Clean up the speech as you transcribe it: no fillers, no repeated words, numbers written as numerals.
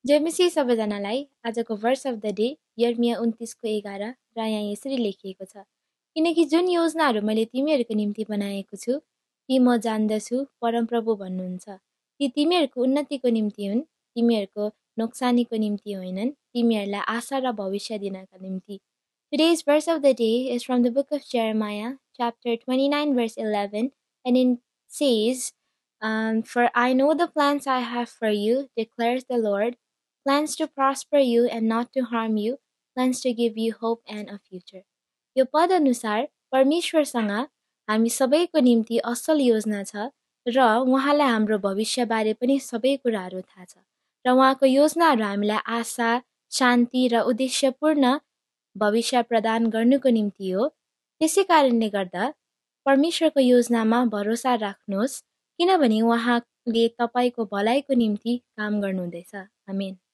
जयमसी सबैजनालाई आजको verse of the day यर्मिया 29:11 र यहाँ यसरी लेखिएको छ, किनकि जुन योजनाहरू मैले तिमीहरूको निम्ति बनाएको छु ती म जान्दछु, परमप्रभु भन्नुहुन्छ। ती तिमीहरूको उन्नतिको निम्ति हुन्, तिमीहरूको नोक्सानीको निम्ति होइनन्, तिमीहरूलाई आशा र भविष्य दिनका निम्ति। Today's verse of the day is from the book of Jeremiah, chapter 29, verse 11, and it says, For I know the plans I have for you, declares the Lord, plans to prosper you and not to harm you, plans to give you hope and a future. यो पद अनुसार परमेश्वरसँग हामी सबैको निम्ति असल योजना छ र उहाँलाई हाम्रो भविष्यबारे पनि सबै कुराहरू थाहा छ र उहाँको योजनाहरू हामीलाई आशा, शान्ति र उद्देश्यपूर्ण भविष्य प्रदान गर्नुको निम्ति हो। त्यसै कारणले गर्दा परमेश्वरको योजनामा भरोसा राख्नुहोस्, किनभने उहाँले तपाईको भलाइको निम्ति काम गर्नुहुँदैछ। आमेन।